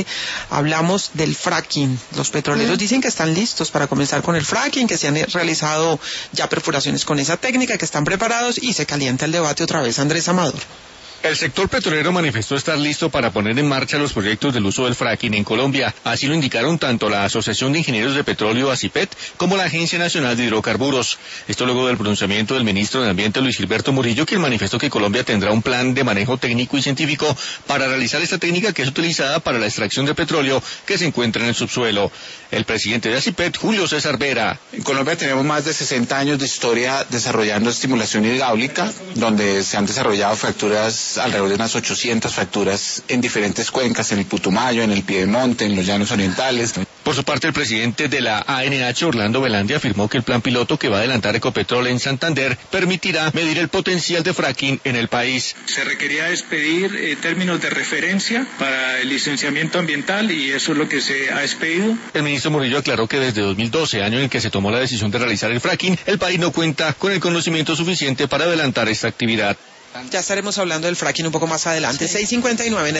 Hablamos del fracking. Los petroleros dicen que están listos para comenzar con el fracking, que se han realizado ya perforaciones con esa técnica, que están preparados y se calienta el debate otra vez. Andrés Amador. El sector petrolero manifestó estar listo para poner en marcha los proyectos del uso del fracking en Colombia. Así lo indicaron tanto la Asociación de Ingenieros de Petróleo, ASIPET, como la Agencia Nacional de Hidrocarburos. Esto luego del pronunciamiento del ministro de Ambiente, Luis Gilberto Murillo, quien manifestó que Colombia tendrá un plan de manejo técnico y científico para realizar esta técnica que es utilizada para la extracción de petróleo que se encuentra en el subsuelo. El presidente de ASIPET, Julio César Vera. En Colombia tenemos más de 60 años de historia desarrollando estimulación hidráulica, donde se han desarrollado fracturas, alrededor de unas 800 fracturas en diferentes cuencas, en el Putumayo, en el Piedemonte, en los Llanos Orientales. Por su parte, el presidente de la ANH, Orlando Velandia, afirmó que el plan piloto que va a adelantar Ecopetrol en Santander permitirá medir el potencial de fracking en el país. Se requería expedir términos de referencia para el licenciamiento ambiental y eso es lo que se ha expedido. El ministro Murillo aclaró que desde 2012, año en el que se tomó la decisión de realizar el fracking, el país no cuenta con el conocimiento suficiente para adelantar esta actividad. Ya estaremos hablando del fracking un poco más adelante. 6:59.